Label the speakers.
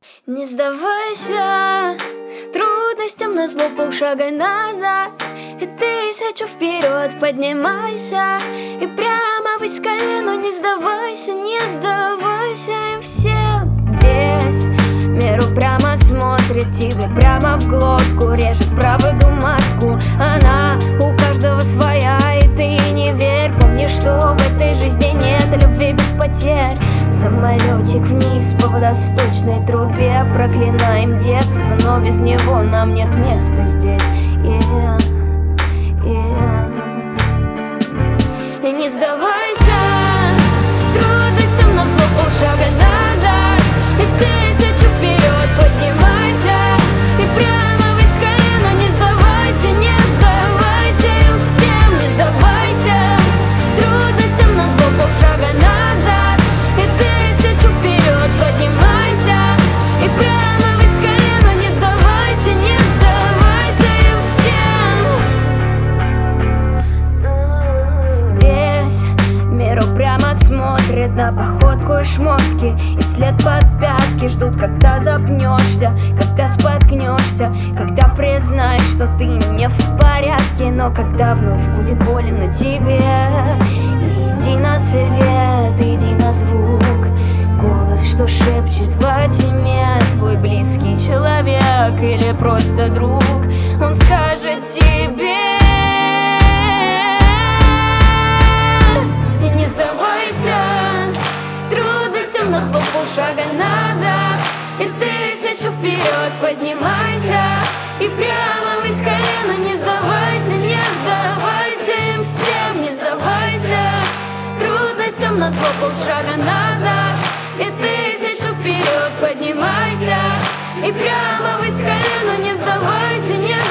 Speaker 1: Не сдавайся трудностям назло, полшага назад и 1000 вперед. Поднимайся и прямо ввысь колено. Не сдавайся, не сдавайся им всем. Весь мир упрямо смотрит тебе прямо в глотку, режет правду матку. Она у каждого своя, и ты не верь. Помни, что в этой жизни нет любви без потерь. Самолетик вниз по водосточной трубе. Проклинаем детство, но без него нам нет места здесь. И не сдавайся трудностям назло, полшага назад и 1000 вперед. Поднимайся и прямо ввысь колено. Не сдавайся, не сдавайся им всем. Не сдавайся трудностям назло, полшага назад и 1000 вперед. Поднимайся и прямо ввысь колено. Не сдавайся, не сдавайся им всем. Весь мир упрямо смотрит на походку и шмотки, и вслед под пятки ждут, когда запнешься, когда споткнешься, когда признаешь, что ты не в порядке. Но когда вновь будет больно тебе, иди на свет, иди на звук. Голос, что шепчет во тьме, твой близкий человек или просто друг. Он скажет тебе: и не сдавайся трудностям назло, полшага назад и 1000 вперед. Поднимайся и прямо ввысь колено. Не сдавайся, не сдавайся им всем. Не сдавайся трудностям назло, полшага назад и 1000 вперед. Поднимайся и прямо ввысь колено. Не сдавайся, не